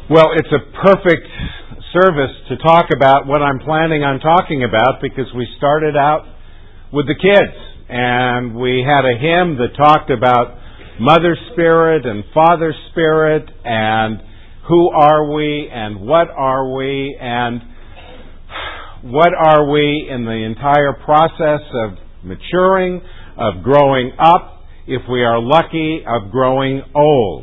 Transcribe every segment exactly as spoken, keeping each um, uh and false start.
Well, it's a perfect service to talk about what I'm planning on talking about because we started out with the kids and we had a hymn that talked about Mother Spirit and Father Spirit and who are we and what are we and what are we in the entire process of maturing, of growing up, if we are lucky, of growing old.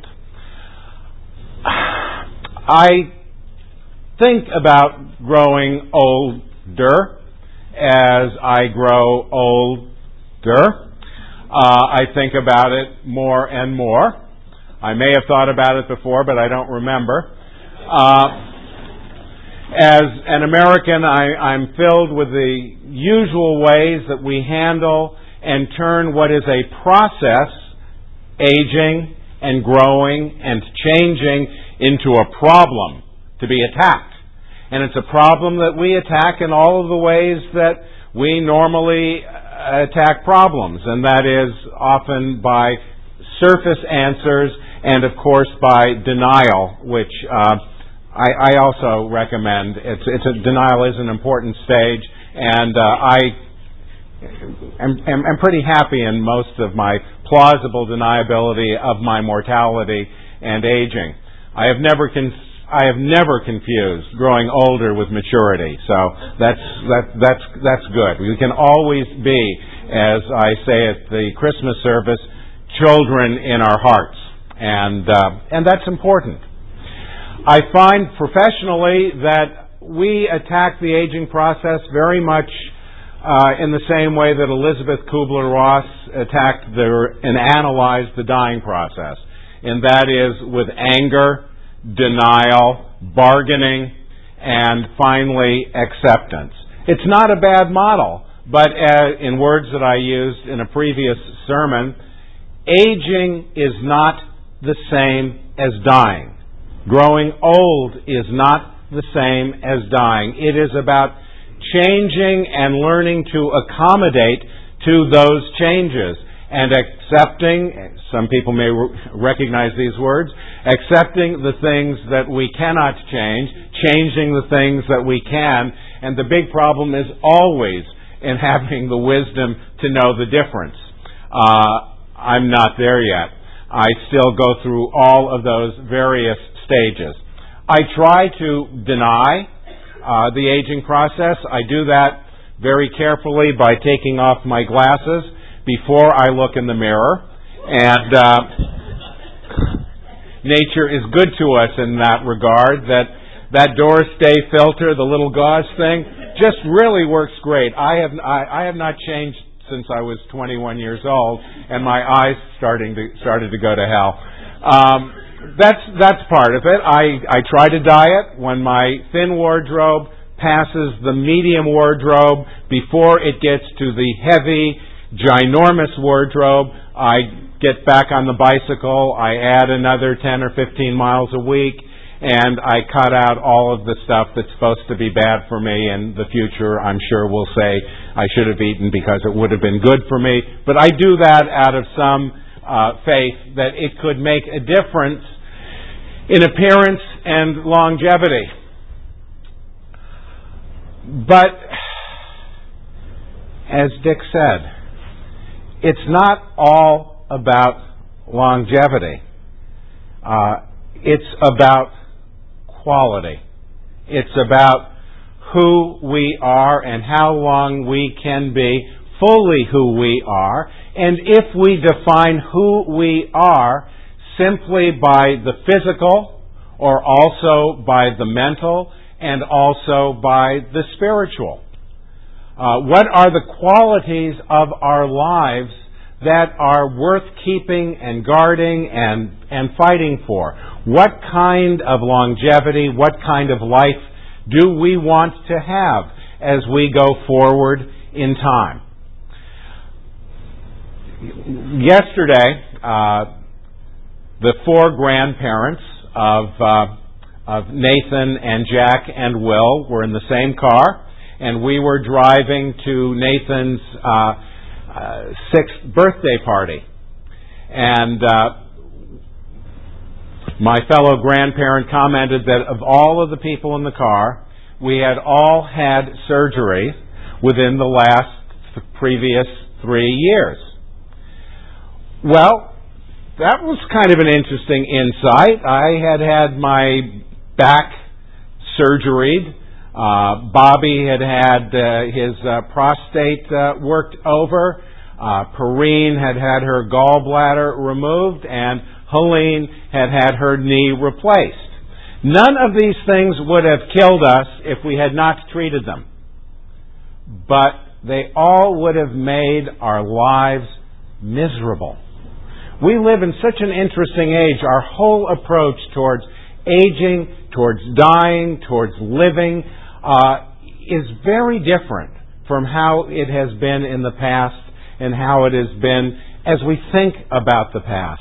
I think about growing older as I grow older. Uh, I think about it more and more. I may have thought about it before, but I don't remember. Uh, as an American, I, I'm filled with the usual ways that we handle and turn what is a process, aging and growing and changing, into a problem to be attacked. And it's a problem that we attack in all of the ways that we normally attack problems, and that is often by surface answers and, of course, by denial, which uh, I, I also recommend. It's, it's a, denial is an important stage, and uh, I am, am, am pretty happy in most of my plausible deniability of my mortality and aging. I have never con- I have never confused growing older with maturity, so that's that, that's that's good. We can always be, as I say at the Christmas service, children in our hearts, and uh, and that's important. I find professionally that we attack the aging process very much uh, in the same way that Elizabeth Kubler-Ross attacked the and analyzed the dying process, and that is with anger, denial, bargaining, and finally acceptance. It's not a bad model, but uh, in words that I used in a previous sermon, aging is not the same as dying. Growing old is not the same as dying. It is about changing and learning to accommodate to those changes and accepting, some people may recognize these words, accepting the things that we cannot change, changing the things that we can, and the big problem is always in having the wisdom to know the difference. Uh, I'm not there yet. I still go through all of those various stages. I try to deny uh, the aging process. I do that very carefully by taking off my glasses before I look in the mirror, and uh, nature is good to us in that regard. That that Durastay filter, the little gauze thing, just really works great. I have I, I have not changed since I was twenty-one years old, and my eyes starting to started to go to hell. Um, that's that's part of it. I I try to diet when my thin wardrobe passes the medium wardrobe before it gets to the heavy, ginormous wardrobe. I get back on the bicycle. I add another ten or fifteen miles a week, and I cut out all of the stuff that's supposed to be bad for me. In the future, I'm sure will say I should have eaten because it would have been good for me. But I do that out of some uh, faith that it could make a difference in appearance and longevity. But as Dick said, it's not all about longevity. Uh, it's about quality. It's about who we are and how long we can be fully who we are. And if we define who we are simply by the physical, or also by the mental, and also by the spiritual. Uh, what are the qualities of our lives that are worth keeping and guarding and, and fighting for? What kind of longevity, what kind of life do we want to have as we go forward in time? Yesterday, uh, the four grandparents of, uh, of Nathan and Jack and Will were in the same car, and we were driving to Nathan's uh, uh, sixth birthday party. And uh, My fellow grandparent commented that of all of the people in the car, we had all had surgery within the last previous three years. Well, that was kind of an interesting insight. I had had my back surgeried. Uh, Bobby had had uh, his uh, prostate uh, worked over. Uh, Perrine had had her gallbladder removed, and Helene had had her knee replaced. None of these things would have killed us if we had not treated them. But they all would have made our lives miserable. We live in such an interesting age. Our whole approach towards aging, towards dying, towards living, uh, is very different from how it has been in the past and how it has been as we think about the past.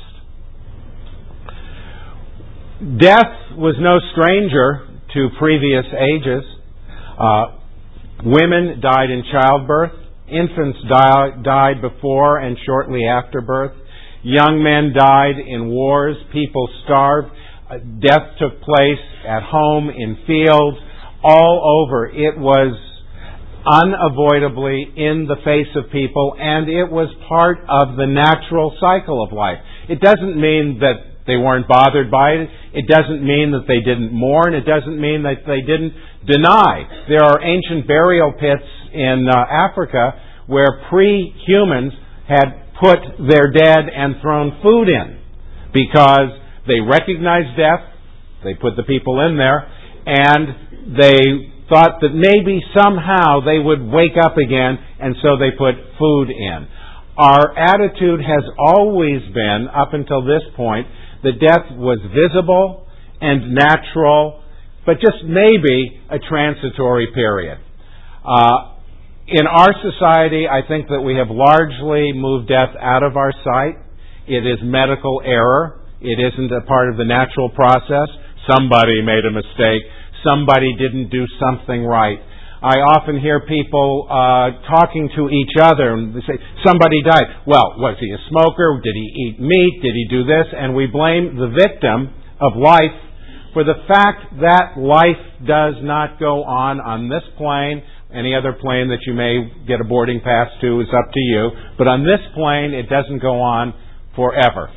Death was no stranger to previous ages. Uh, women died in childbirth. Infants die, died before and shortly after birth. Young men died in wars. People starved. Uh, death took place at home, in fields, all over. It was unavoidably in the face of people, and it was part of the natural cycle of life. It doesn't mean that they weren't bothered by it. It doesn't mean that they didn't mourn. It doesn't mean that they didn't deny. There are ancient burial pits in uh, Africa where pre-humans had put their dead and thrown food in because they recognized death. They put the people in there, and they thought that maybe somehow they would wake up again, and so they put food in. Our attitude has always been, up until this point, that death was visible and natural, but just maybe a transitory period. Uh, in our society, I think that we have largely moved death out of our sight. It is medical error. It isn't a part of the natural process. Somebody made a mistake. Somebody didn't do something right. I often hear people uh, talking to each other, and they say, somebody died. Well, was he a smoker? Did he eat meat? Did he do this? And we blame the victim of life for the fact that life does not go on on this plane. Any other plane that you may get a boarding pass to is up to you. But on this plane, it doesn't go on forever.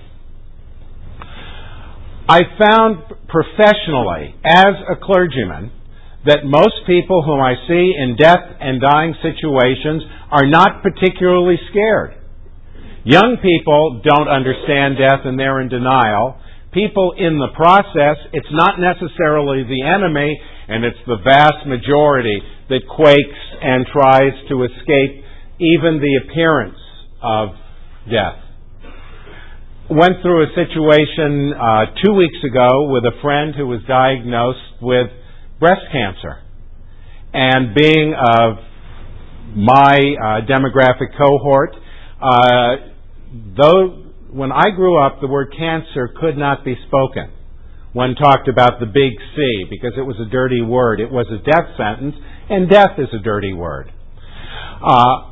I found professionally, as a clergyman, that most people whom I see in death and dying situations are not particularly scared. Young people don't understand death and they're in denial. People in the process, it's not necessarily the enemy, and it's the vast majority that quakes and tries to escape even the appearance of death. Went through a situation uh, two weeks ago with a friend who was diagnosed with breast cancer. And being of my uh, demographic cohort, uh, though when I grew up, the word cancer could not be spoken. One talked about the big C because it was a dirty word. It was a death sentence, and death is a dirty word. Uh,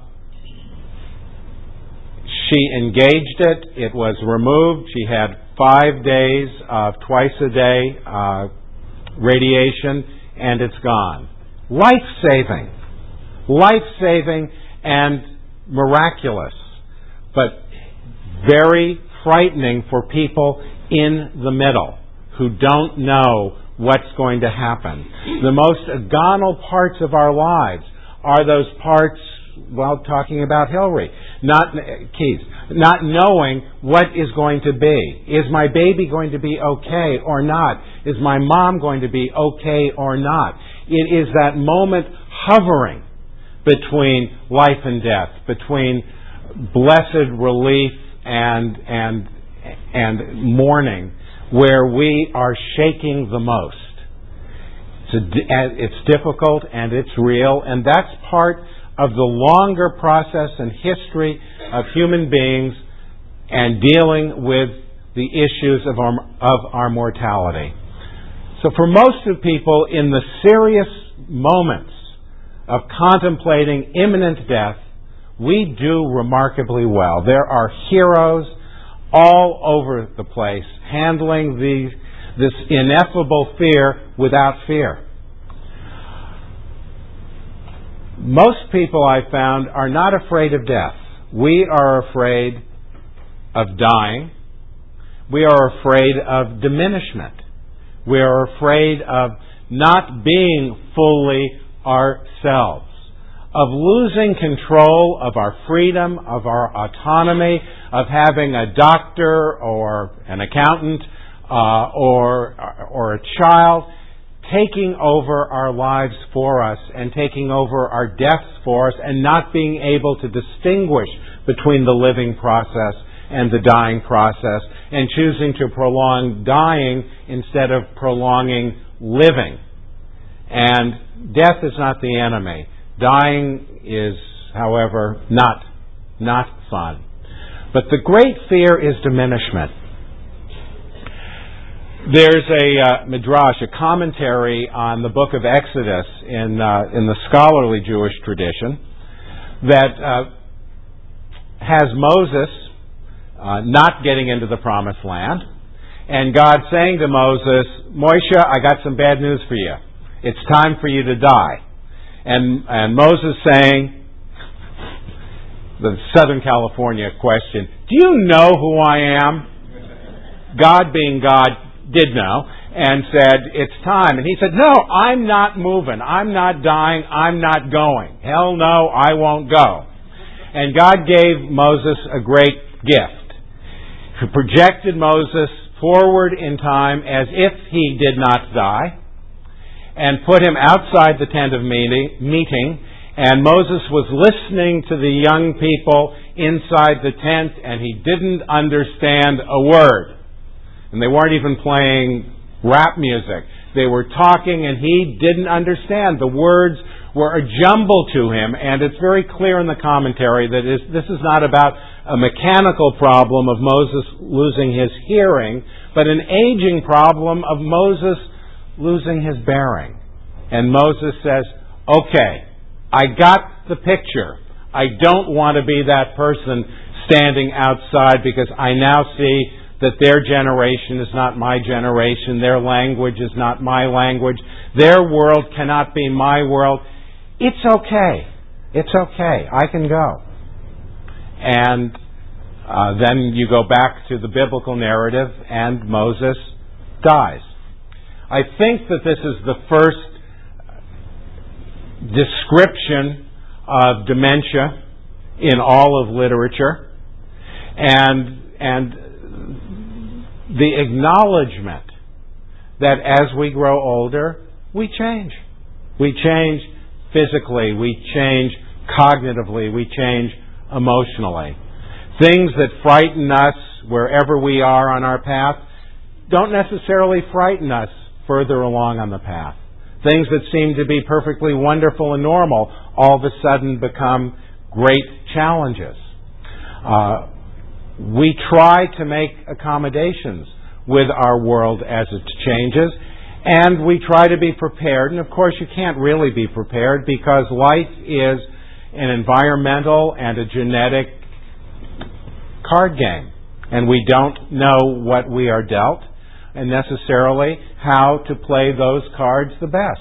she engaged it. It was removed. She had five days of twice a day uh, radiation, and it's gone. Life-saving. Life-saving and miraculous, but very frightening for people in the middle who don't know what's going to happen. The most agonal parts of our lives are those parts, well, talking about Hillary, not Keys, not knowing what is going to be. Is my baby going to be okay or not? Is my mom going to be okay or not? It is that moment hovering between life and death, between blessed relief and and and mourning, where we are shaking the most. It's, a, it's difficult and it's real, and that's part of the longer process and history of human beings and dealing with the issues of our, of our mortality. So for most of people, in the serious moments of contemplating imminent death, we do remarkably well. There are heroes all over the place handling the this ineffable fear without fear. Most people, I've found, are not afraid of death. We are afraid of dying. We are afraid of diminishment. We are afraid of not being fully ourselves, of losing control of our freedom, of our autonomy, of having a doctor or an accountant uh, or or a child taking over our lives for us and taking over our deaths for us and not being able to distinguish between the living process and the dying process and choosing to prolong dying instead of prolonging living. And death is not the enemy. Dying is, however, not, not fun. But the great fear is diminishment. There's a uh, midrash, a commentary on the book of Exodus in uh, in the scholarly Jewish tradition that uh, has Moses uh, not getting into the promised land, and God saying to Moses, Moshe, I got some bad news for you. It's time for you to die. And and Moses saying, the Southern California question, do you know who I am? God being God did know and said, it's time. And he said, no, I'm not moving. I'm not dying. I'm not going. Hell no, I won't go. And God gave Moses a great gift. He projected Moses forward in time as if he did not die and put him outside the tent of meeting. And Moses was listening to the young people inside the tent, and he didn't understand a word. And they weren't even playing rap music. They were talking, and he didn't understand. The words were a jumble to him, and it's very clear in the commentary that is, this is not about a mechanical problem of Moses losing his hearing, but an aging problem of Moses losing his bearing. And Moses says, okay, I got the picture. I don't want to be that person standing outside because I now see that their generation is not my generation, their language is not my language, their world cannot be my world. It's okay. It's okay. I can go. And uh, then you go back to the biblical narrative, and Moses dies. I think that this is the first description of dementia in all of literature, and and the acknowledgement that as we grow older, we change. We change physically, we change cognitively, we change emotionally. Things that frighten us wherever we are on our path don't necessarily frighten us further along on the path. Things that seem to be perfectly wonderful and normal all of a sudden become great challenges. Uh, we try to make accommodations with our world as it changes, and we try to be prepared. And of course, you can't really be prepared because life is an environmental and a genetic card game, and we don't know what we are dealt and necessarily how to play those cards the best.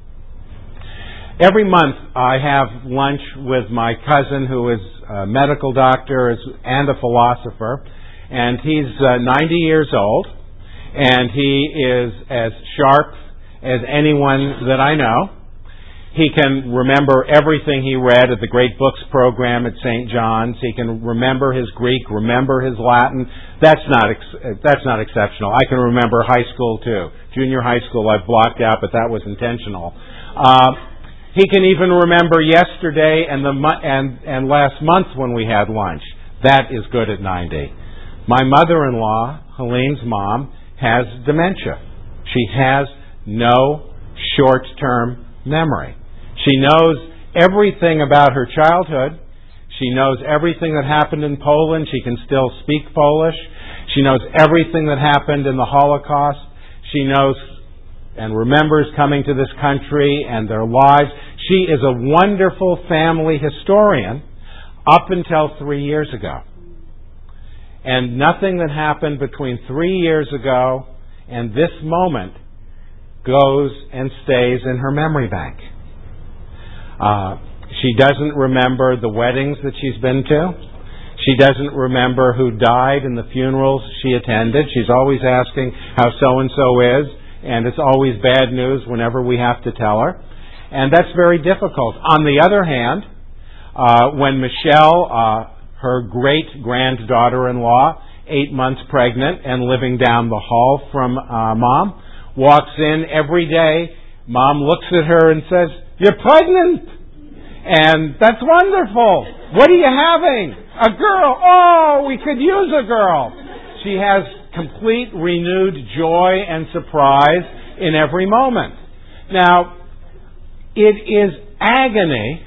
Every month I have lunch with my cousin who is a medical doctor and a philosopher, and he's uh, ninety years old, and he is as sharp as anyone that I know. He can remember everything he read at the Great Books program at Saint John's. He can remember his Greek, remember his Latin. That's not ex- that's not exceptional. I can remember high school too. Junior high school I've blocked out, but that was intentional. Uh, he can even remember yesterday and the mo- and and last month when we had lunch. That is good at ninety. My mother-in-law, Helene's mom, has dementia. She has no short-term memory. She knows everything about her childhood. She knows everything that happened in Poland. She can still speak Polish. She knows everything that happened in the Holocaust. She knows and remembers coming to this country and their lives. She is a wonderful family historian up until three years ago. And nothing that happened between three years ago and this moment goes and stays in her memory bank. Uh, she doesn't remember the weddings that she's been to. She doesn't remember who died in the funerals she attended. She's always asking how so-and-so is, and it's always bad news whenever we have to tell her. And that's very difficult. On the other hand, uh, when Michelle, uh, her great-granddaughter-in-law, eight months pregnant and living down the hall from uh, Mom, walks in every day, Mom looks at her and says, "You're pregnant!" And that's wonderful. What are you having? A girl. Oh, we could use a girl. She has complete renewed joy and surprise in every moment. Now, it is agony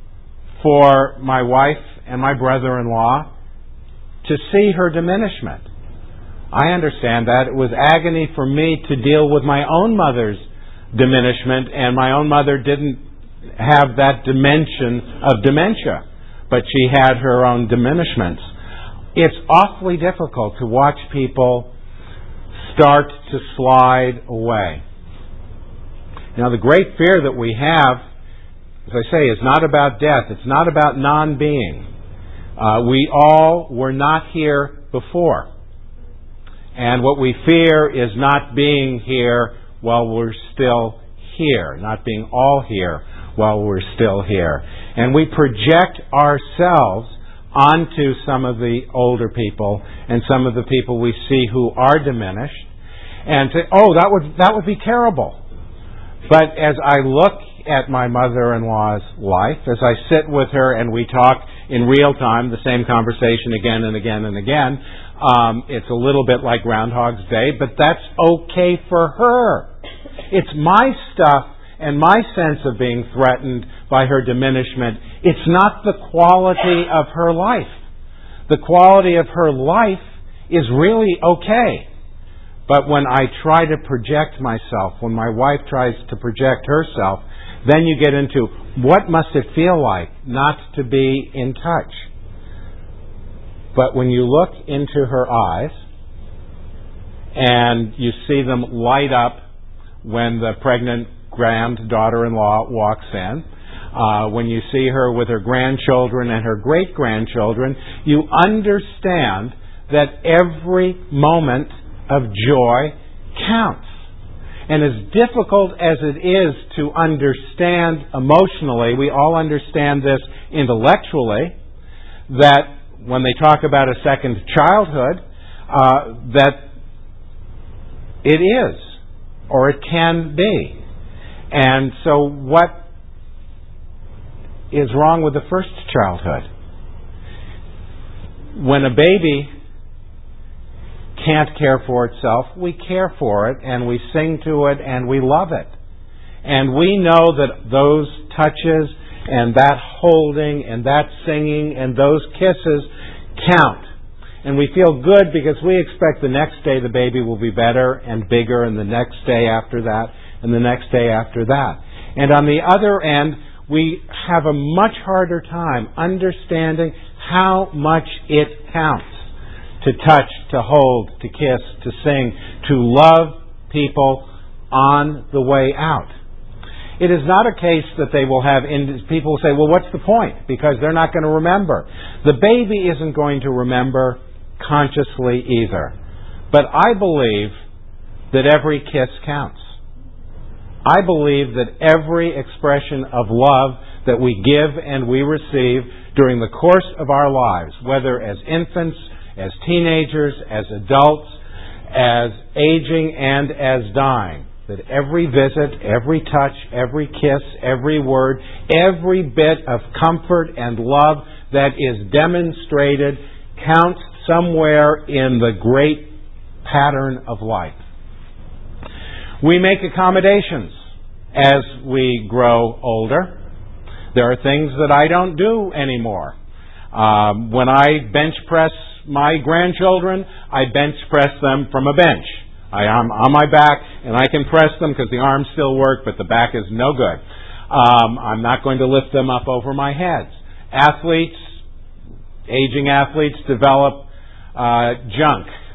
for my wife and my brother-in-law to see her diminishment. I understand that. It was agony for me to deal with my own mother's diminishment, and my own mother didn't have that dimension of dementia, but she had her own diminishments. It's awfully difficult to watch people start to slide away. Now, the great fear that we have, as I say, is not about death. It's not about non-being. Uh, we all were not here before. And what we fear is not being here while we're still here, not being all here while we're still here. And we project ourselves onto some of the older people and some of the people we see who are diminished and say, oh, that would that would be terrible. But as I look at my mother-in-law's life, as I sit with her and we talk in real time, the same conversation again and again and again, um, it's a little bit like Groundhog's Day, but that's okay for her. It's my stuff and my sense of being threatened by her diminishment. It's not the quality of her life. The quality of her life is really okay. But when I try to project myself, when my wife tries to project herself, then you get into what must it feel like not to be in touch. But when you look into her eyes and you see them light up when the pregnant granddaughter-in-law walks in, uh, when you see her with her grandchildren and her great-grandchildren, you understand that every moment of joy counts. And as difficult as it is to understand emotionally, we all understand this intellectually, that when they talk about a second childhood, uh, that it is, or it can be. And so what is wrong with the first childhood? When a baby can't care for itself, we care for it and we sing to it and we love it. And we know that those touches and that holding and that singing and those kisses count. And we feel good because we expect the next day the baby will be better and bigger, and the next day after that and the next day after that. And on the other end, we have a much harder time understanding how much it counts to touch, to hold, to kiss, to sing, to love people on the way out. It is not a case that they will have, people will say, well, what's the point? Because they're not going to remember. The baby isn't going to remember consciously either. But I believe that every kiss counts. I believe that every expression of love that we give and we receive during the course of our lives, whether as infants, as teenagers, as adults, as aging and as dying, that every visit, every touch, every kiss, every word, every bit of comfort and love that is demonstrated counts somewhere in the great pattern of life. We make accommodations as we grow older. There are things that I don't do anymore. Um, when I bench press my grandchildren, I bench press them from a bench. I am on my back and I can press them because the arms still work, but the back is no good. Um, I'm not going to lift them up over my heads. Athletes, aging athletes develop uh, junk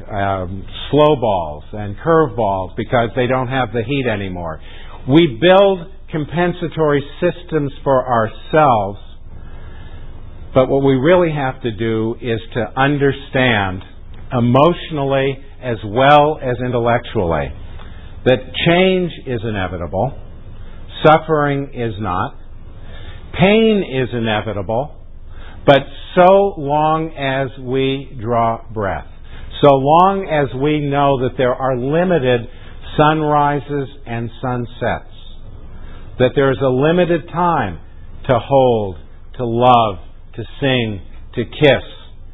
um, slow balls and curve balls because they don't have the heat anymore. We build compensatory systems for ourselves, but what we really have to do is to understand emotionally as well as intellectually that change is inevitable, suffering is not, pain is inevitable, but so long as we draw breath, so long as we know that there are limited sunrises and sunsets, that there is a limited time to hold, to love, to sing, to kiss,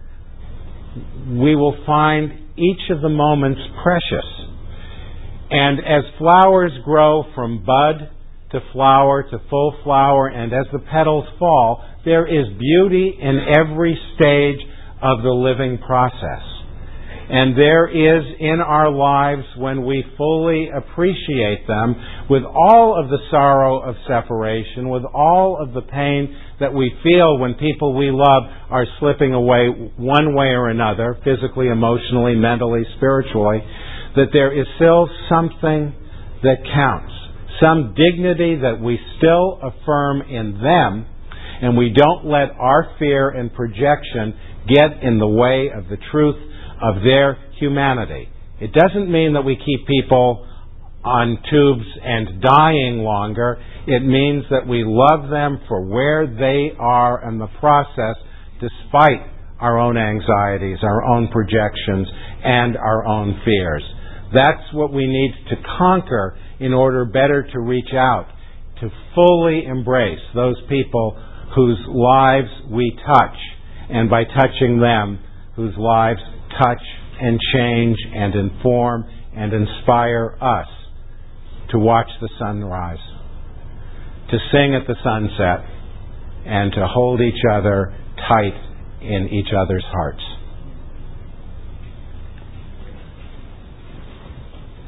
we will find each of the moments precious. And as flowers grow from bud to flower to full flower, and as the petals fall, there is beauty in every stage of the living process. And there is in our lives, when we fully appreciate them, with all of the sorrow of separation, with all of the pain that we feel when people we love are slipping away one way or another, physically, emotionally, mentally, spiritually, that there is still something that counts, some dignity that we still affirm in them, and we don't let our fear and projection get in the way of the truth of their humanity. It doesn't mean that we keep people on tubes and dying longer. It means that we love them for where they are in the process, despite our own anxieties, our own projections, and our own fears. That's what we need to conquer in order better to reach out, to fully embrace those people whose lives we touch, and by touching them, whose lives touch and change and inform and inspire us to watch the sunrise, to sing at the sunset, and to hold each other tight in each other's hearts.